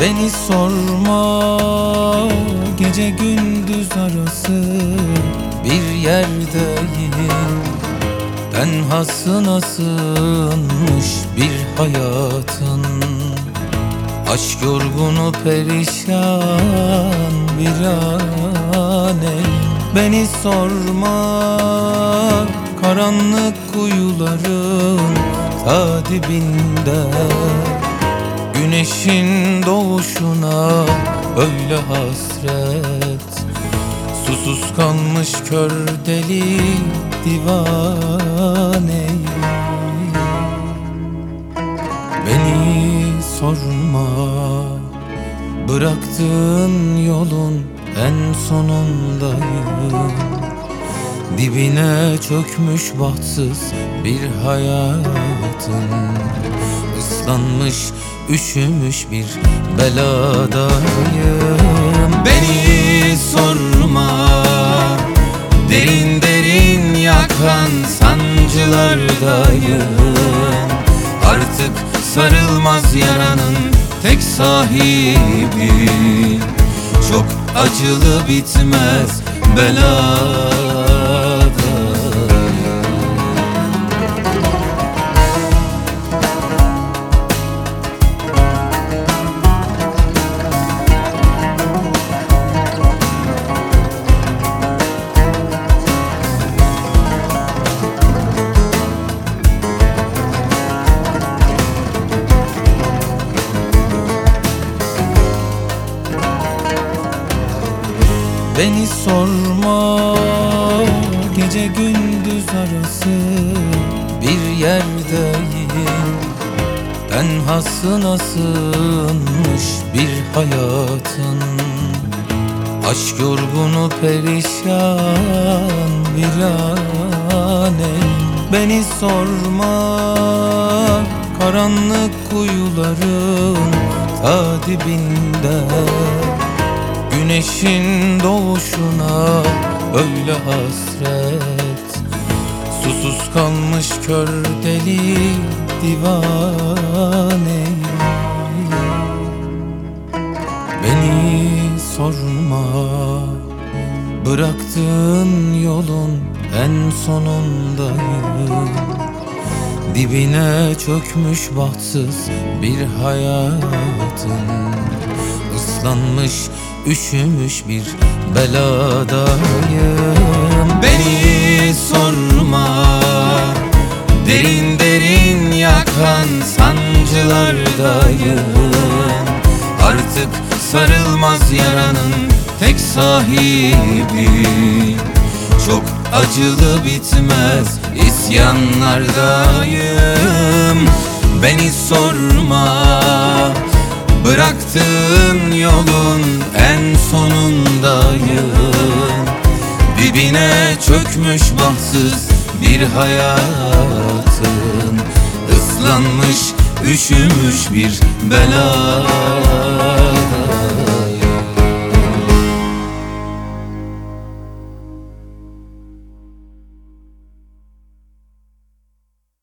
Beni sorma, gece gündüz arası bir yerdeyim. Tenhasına sığınmış bir hayatın, aşk yorgunu perişan bir aneyim. Beni sorma, karanlık kuyuların ta dibinde, güneşin doğuşuna öyle hasret, susuz kalmış kör deli divaneyim. Beni sorma, bıraktığın yolun en sonundayım. Dibine çökmüş bahtsız bir hayatın, ıslanmış, üşümüş bir beladayım. Beni sorma, derin derin yakan sancılardayım. Artık sarılmaz yaranın tek sahibi, çok acılı bitmez beladayım. Beni sorma, gece gündüz arası bir yerdeyim. Tenhasına sığınmış bir hayatın, aşk yorgunu perişan bir aneyim. Beni sorma, karanlık kuyuların ta dibinde, güneşin doğuşuna öyle hasret, susuz kalmış kör deli divaneyim. Beni sorma, bıraktığın yolun en sonundayım. Dibine çökmüş bahtsız bir hayatın, ıslanmış, üşümüş bir beladayım. Beni sorma, derin derin yakan sancılardayım. Artık sarılmaz yaranın tek sahibi, çok acılı bitmez isyanlardayım. Beni sorma, bıraktığın yolun en sonundayım. Dibine çökmüş bahtsız bir hayatın, ıslanmış, üşümüş bir bela.